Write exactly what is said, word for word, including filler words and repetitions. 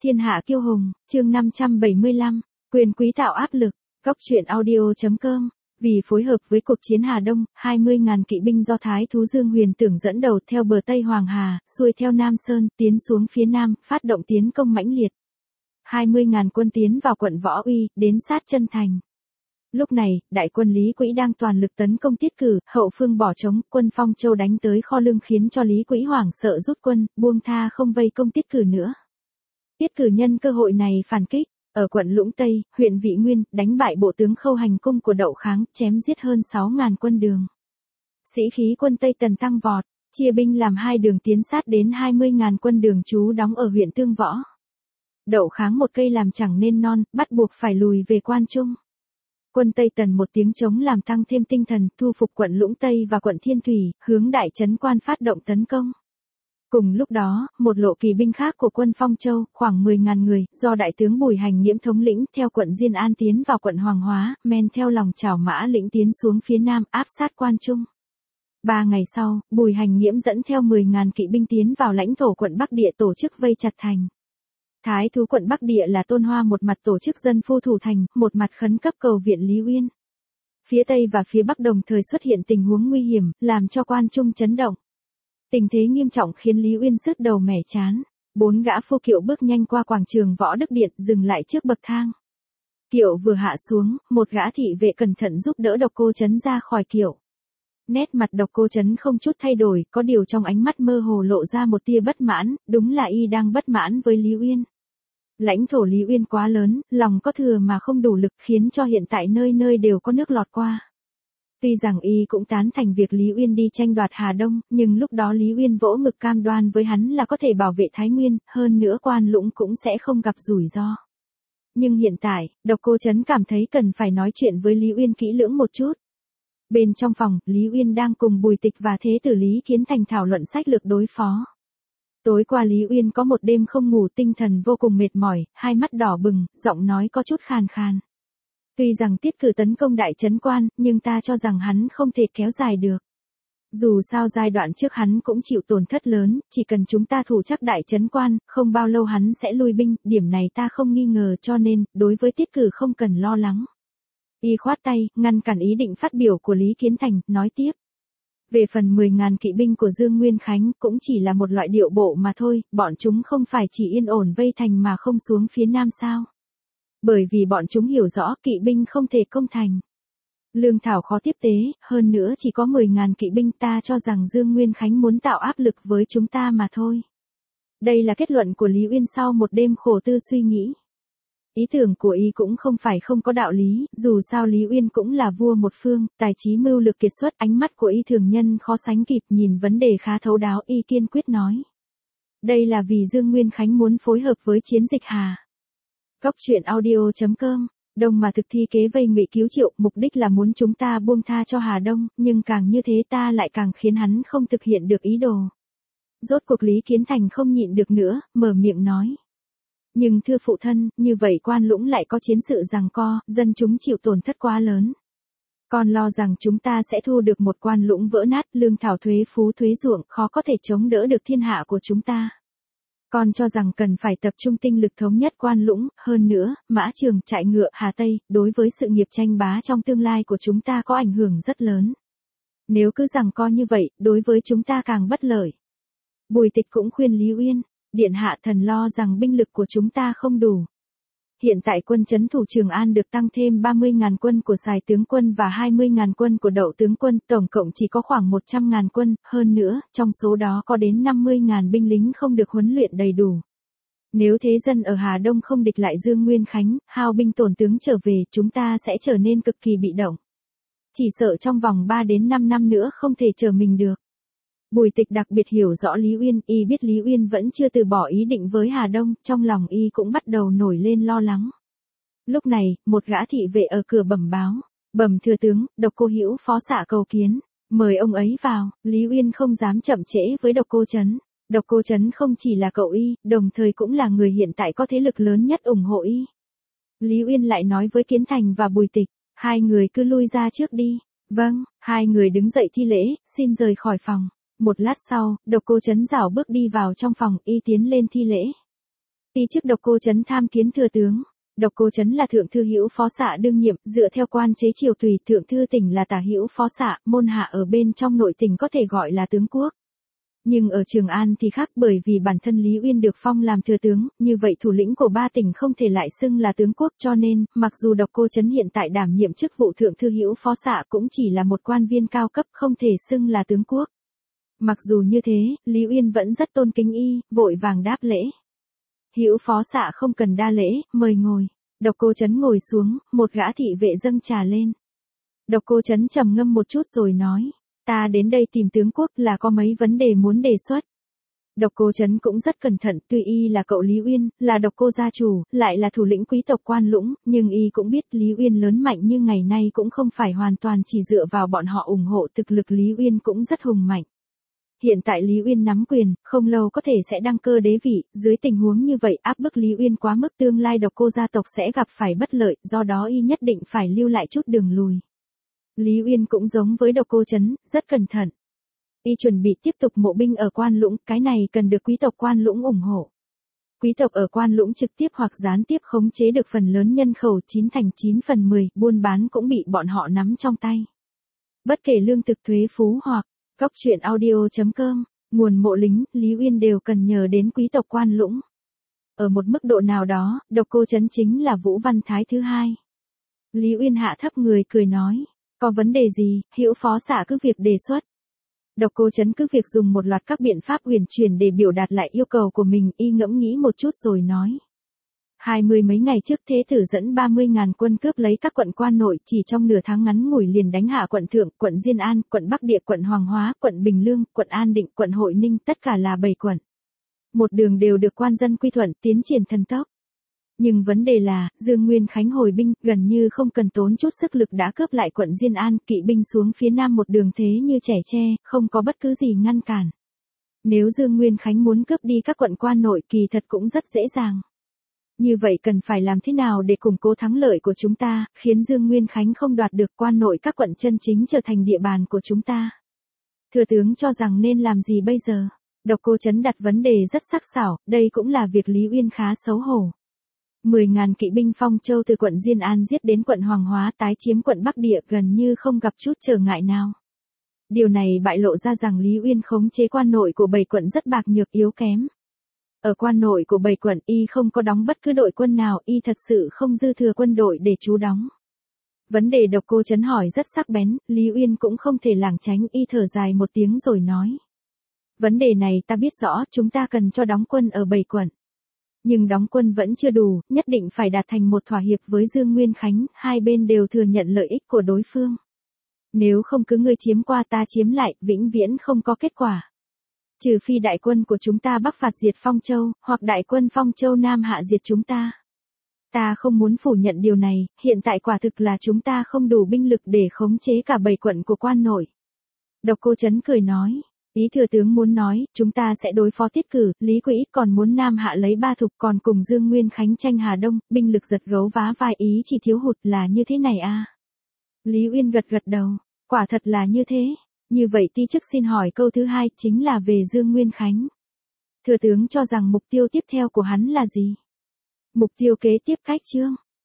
Thiên hạ kiêu hùng, chương năm trăm bảy mươi lăm, quyền quý tạo áp lực, Cốc truyện audio chấm com. Vì phối hợp với cuộc chiến Hà Đông, hai mươi nghìn kỵ binh do Thái thú Dương Huyền Tưởng dẫn đầu theo bờ Tây Hoàng Hà, xuôi theo Nam Sơn, tiến xuống phía Nam, phát động tiến công mãnh liệt. hai mươi nghìn quân tiến vào quận Võ Uy, đến sát chân thành. Lúc này, đại quân Lý Quỹ đang toàn lực tấn công Tiết Cử, hậu phương bỏ trống, quân Phong Châu đánh tới kho lương khiến cho Lý Quỹ hoảng sợ rút quân, buông tha không vây công Tiết Cử nữa. Tiết Cử nhân cơ hội này phản kích, ở quận Lũng Tây, huyện Vị Nguyên, đánh bại bộ tướng Khâu Hành Cung của Đậu Kháng, chém giết hơn sáu nghìn quân Đường. Sĩ khí quân Tây Tần tăng vọt, chia binh làm hai đường tiến sát đến hai mươi nghìn quân Đường trú đóng ở huyện Tương Võ. Đậu Kháng một cây làm chẳng nên non, bắt buộc phải lùi về Quan Trung. Quân Tây Tần một tiếng trống làm tăng thêm tinh thần, thu phục quận Lũng Tây và quận Thiên Thủy, hướng đại trấn Quan phát động tấn công. Cùng lúc đó, một lộ kỳ binh khác của quân Phong Châu, khoảng mười nghìn người, do đại tướng Bùi Hành Nghiễm thống lĩnh, theo quận Diên An tiến vào quận Hoàng Hóa, men theo lòng Trảo Mã Lĩnh tiến xuống phía Nam, áp sát Quan Trung. Ba ngày sau, Bùi Hành Nghiễm dẫn theo mười nghìn kỵ binh tiến vào lãnh thổ quận Bắc Địa tổ chức vây chặt thành. Thái thú quận Bắc Địa là Tôn Hoa một mặt tổ chức dân phu thủ thành, một mặt khấn cấp cầu viện Lý Uyên. Phía Tây và phía Bắc đồng thời xuất hiện tình huống nguy hiểm, làm cho Quan Trung chấn động. Tình thế nghiêm trọng khiến Lý Uyên sứt đầu mẻ chán. Bốn gã phu kiệu bước nhanh qua quảng trường Võ Đức Điện, dừng lại trước bậc thang. Kiệu vừa hạ xuống, một gã thị vệ cẩn thận giúp đỡ Độc Cô Trấn ra khỏi kiệu. Nét mặt Độc Cô Trấn không chút thay đổi, có điều trong ánh mắt mơ hồ lộ ra một tia bất mãn, đúng là y đang bất mãn với Lý Uyên. Lãnh thổ Lý Uyên quá lớn, lòng có thừa mà không đủ lực, khiến cho hiện tại nơi nơi đều có nước lọt qua. Tuy rằng y cũng tán thành việc Lý Uyên đi tranh đoạt Hà Đông, nhưng lúc đó Lý Uyên vỗ ngực cam đoan với hắn là có thể bảo vệ Thái Nguyên, hơn nữa Quan Lũng cũng sẽ không gặp rủi ro. Nhưng hiện tại, Độc Cô Trấn cảm thấy cần phải nói chuyện với Lý Uyên kỹ lưỡng một chút. Bên trong phòng, Lý Uyên đang cùng Bùi Tịch và Thế tử Lý Kiến Thành thảo luận sách lược đối phó. Tối qua Lý Uyên có một đêm không ngủ, tinh thần vô cùng mệt mỏi, hai mắt đỏ bừng, giọng nói có chút khàn khàn. Tuy rằng Tiết Cử tấn công đại trấn Quan, nhưng ta cho rằng hắn không thể kéo dài được. Dù sao giai đoạn trước hắn cũng chịu tổn thất lớn, chỉ cần chúng ta thủ chắc đại trấn Quan, không bao lâu hắn sẽ lui binh, điểm này ta không nghi ngờ, cho nên, đối với Tiết Cử không cần lo lắng. Y khoát tay, ngăn cản ý định phát biểu của Lý Kiến Thành, nói tiếp. Về phần mười nghìn kỵ binh của Dương Nguyên Khánh cũng chỉ là một loại điệu bộ mà thôi, bọn chúng không phải chỉ yên ổn vây thành mà không xuống phía Nam sao. Bởi vì bọn chúng hiểu rõ kỵ binh không thể công thành. Lương thảo khó tiếp tế, hơn nữa chỉ có mười nghìn kỵ binh, ta cho rằng Dương Nguyên Khánh muốn tạo áp lực với chúng ta mà thôi. Đây là kết luận của Lý Uyên sau một đêm khổ tư suy nghĩ. Ý tưởng của y cũng không phải không có đạo lý, dù sao Lý Uyên cũng là vua một phương, tài trí mưu lược kiệt xuất, ánh mắt của y thường nhân khó sánh kịp, nhìn vấn đề khá thấu đáo, y kiên quyết nói. Đây là vì Dương Nguyên Khánh muốn phối hợp với chiến dịch Hà. Cốc truyện audio chấm com, Đông mà thực thi kế vây Ngụy Cứu Triệu, mục đích là muốn chúng ta buông tha cho Hà Đông, nhưng càng như thế ta lại càng khiến hắn không thực hiện được ý đồ. Rốt cuộc Lý Kiến Thành không nhịn được nữa, mở miệng nói. Nhưng thưa phụ thân, như vậy Quan Lũng lại có chiến sự giằng co, dân chúng chịu tổn thất quá lớn. Con lo rằng chúng ta sẽ thu được một Quan Lũng vỡ nát, lương thảo thuế phú thuế ruộng, khó có thể chống đỡ được thiên hạ của chúng ta. Con cho rằng cần phải tập trung tinh lực thống nhất Quan Lũng, hơn nữa, Mã Trường, Trại Ngựa, Hà Tây, đối với sự nghiệp tranh bá trong tương lai của chúng ta có ảnh hưởng rất lớn. Nếu cứ giằng co như vậy, đối với chúng ta càng bất lợi. Bùi Tịch cũng khuyên Lý Uyên. Điện hạ thần lo rằng binh lực của chúng ta không đủ. Hiện tại quân trấn thủ Trường An được tăng thêm ba mươi nghìn quân của Sài tướng quân và hai mươi nghìn quân của Đậu tướng quân, tổng cộng chỉ có khoảng một trăm nghìn quân, hơn nữa, trong số đó có đến năm mươi nghìn binh lính không được huấn luyện đầy đủ. Nếu thế dân ở Hà Đông không địch lại Dương Nguyên Khánh, hao binh tổn tướng trở về, chúng ta sẽ trở nên cực kỳ bị động. Chỉ sợ trong vòng ba đến năm năm nữa không thể trở mình được. Bùi Tịch đặc biệt hiểu rõ Lý Uyên, y biết Lý Uyên vẫn chưa từ bỏ ý định với Hà Đông, trong lòng y cũng bắt đầu nổi lên lo lắng. Lúc này, một gã thị vệ ở cửa bẩm báo, bẩm thừa tướng, Độc Cô Hữu phó xạ cầu kiến, mời ông ấy vào. Lý Uyên không dám chậm trễ với Độc Cô Trấn. Độc Cô Trấn không chỉ là cậu y, đồng thời cũng là người hiện tại có thế lực lớn nhất ủng hộ y. Lý Uyên lại nói với Kiến Thành và Bùi Tịch, hai người cứ lui ra trước đi. Vâng, hai người đứng dậy thi lễ, xin rời khỏi phòng. Một lát sau, Độc Cô Trấn rảo bước đi vào trong phòng, y tiến lên thi lễ. Ti chức Độc Cô Trấn tham kiến thừa tướng. Độc Cô Trấn là thượng thư hữu phó xạ đương nhiệm, dựa theo quan chế triều tùy, thượng thư tỉnh là tả hữu phó xạ, môn hạ ở bên trong nội tỉnh có thể gọi là tướng quốc. Nhưng ở Trường An thì khác, bởi vì bản thân Lý Uyên được phong làm thừa tướng, như vậy thủ lĩnh của ba tỉnh không thể lại xưng là tướng quốc, cho nên, mặc dù Độc Cô Trấn hiện tại đảm nhiệm chức vụ thượng thư hữu phó xạ cũng chỉ là một quan viên cao cấp, không thể xưng là tướng quốc. Mặc dù như thế, Lý Uyên vẫn rất tôn kính y, vội vàng đáp lễ. Hữu phó xạ không cần đa lễ, mời ngồi. Độc Cô Trấn ngồi xuống, một gã thị vệ dâng trà lên. Độc Cô Trấn trầm ngâm một chút rồi nói, ta đến đây tìm tướng quốc là có mấy vấn đề muốn đề xuất. Độc Cô Trấn cũng rất cẩn thận, tuy y là cậu Lý Uyên, là Độc Cô gia chủ, lại là thủ lĩnh quý tộc Quan Lũng, nhưng y cũng biết Lý Uyên lớn mạnh như ngày nay cũng không phải hoàn toàn chỉ dựa vào bọn họ ủng hộ, thực lực Lý Uyên cũng rất hùng mạnh. Hiện tại Lý Uyên nắm quyền, không lâu có thể sẽ đăng cơ đế vị, dưới tình huống như vậy áp bức Lý Uyên quá mức, tương lai Độc Cô gia tộc sẽ gặp phải bất lợi, do đó y nhất định phải lưu lại chút đường lùi. Lý Uyên cũng giống với Độc Cô Trấn, rất cẩn thận. Y chuẩn bị tiếp tục mộ binh ở Quan Lũng, cái này cần được quý tộc Quan Lũng ủng hộ. Quý tộc ở Quan Lũng trực tiếp hoặc gián tiếp khống chế được phần lớn nhân khẩu, chín thành chín phần mười, buôn bán cũng bị bọn họ nắm trong tay. Bất kể lương thực, thuế phú hoặc Cóc truyện audio chấm com, nguồn mộ lính, Lý Uyên đều cần nhờ đến quý tộc Quan Lũng. Ở một mức độ nào đó, Độc Cô Trấn chính là Vũ Văn Thái thứ hai. Lý Uyên hạ thấp người cười nói, có vấn đề gì, hữu phó xạ cứ việc đề xuất. Độc Cô Trấn cứ việc dùng một loạt các biện pháp huyền truyền để biểu đạt lại yêu cầu của mình, y ngẫm nghĩ một chút rồi nói. Hai mươi mấy ngày trước Thế Tử dẫn ba mươi ngàn quân cướp lấy các quận Quan Nội, chỉ trong nửa tháng ngắn ngủi liền đánh hạ quận Thượng, quận Diên An, quận Bắc Địa, quận Hoàng Hóa, quận Bình Lương, quận An Định, quận Hội Ninh, tất cả là bảy quận. Một đường đều được quan dân quy thuận, tiến triển thần tốc. Nhưng vấn đề là, Dương Nguyên Khánh hồi binh, gần như không cần tốn chút sức lực đã cướp lại quận Diên An, kỵ binh xuống phía nam một đường thế như trẻ tre, không có bất cứ gì ngăn cản. Nếu Dương Nguyên Khánh muốn cướp đi các quận Quan Nội kỳ thật cũng rất dễ dàng. Như vậy cần phải làm thế nào để củng cố thắng lợi của chúng ta, khiến Dương Nguyên Khánh không đoạt được Quan Nội các quận chân chính trở thành địa bàn của chúng ta? Thừa tướng cho rằng nên làm gì bây giờ? Độc Cô Trấn đặt vấn đề rất sắc sảo, đây cũng là việc Lý Uyên khá xấu hổ. Mười ngàn kỵ binh Phong Châu từ quận Diên An giết đến quận Hoàng Hóa, tái chiếm quận Bắc Địa gần như không gặp chút trở ngại nào. Điều này bại lộ ra rằng Lý Uyên khống chế Quan Nội của bảy quận rất bạc nhược yếu kém. Ở Quan Nội của bảy quận y không có đóng bất cứ đội quân nào, y thật sự không dư thừa quân đội để trú đóng. Vấn đề Độc Cô Trấn hỏi rất sắc bén, Lý Uyên cũng không thể lảng tránh, y thở dài một tiếng rồi nói. Vấn đề này ta biết rõ, chúng ta cần cho đóng quân ở bảy quận. Nhưng đóng quân vẫn chưa đủ, nhất định phải đạt thành một thỏa hiệp với Dương Nguyên Khánh, hai bên đều thừa nhận lợi ích của đối phương. Nếu không cứ ngươi chiếm qua ta chiếm lại, vĩnh viễn không có kết quả. Trừ phi đại quân của chúng ta bắc phạt diệt Phong Châu, hoặc đại quân Phong Châu Nam hạ diệt chúng ta. Ta không muốn phủ nhận điều này, hiện tại quả thực là chúng ta không đủ binh lực để khống chế cả bảy quận của Quan Nội. Độc Cô Trấn cười nói, ý thừa tướng muốn nói, chúng ta sẽ đối phó Tiết Cử, Lý Quỹ, còn muốn Nam hạ lấy Ba Thục, còn cùng Dương Nguyên Khánh tranh Hà Đông, binh lực giật gấu vá vai, ý chỉ thiếu hụt là như thế này à? Lý Uyên gật gật đầu, quả thật là như thế. Như vậy ti chức xin hỏi câu thứ hai, chính là về Dương Nguyên Khánh. Thừa tướng cho rằng mục tiêu tiếp theo của hắn là gì? Mục tiêu kế tiếp cách chương.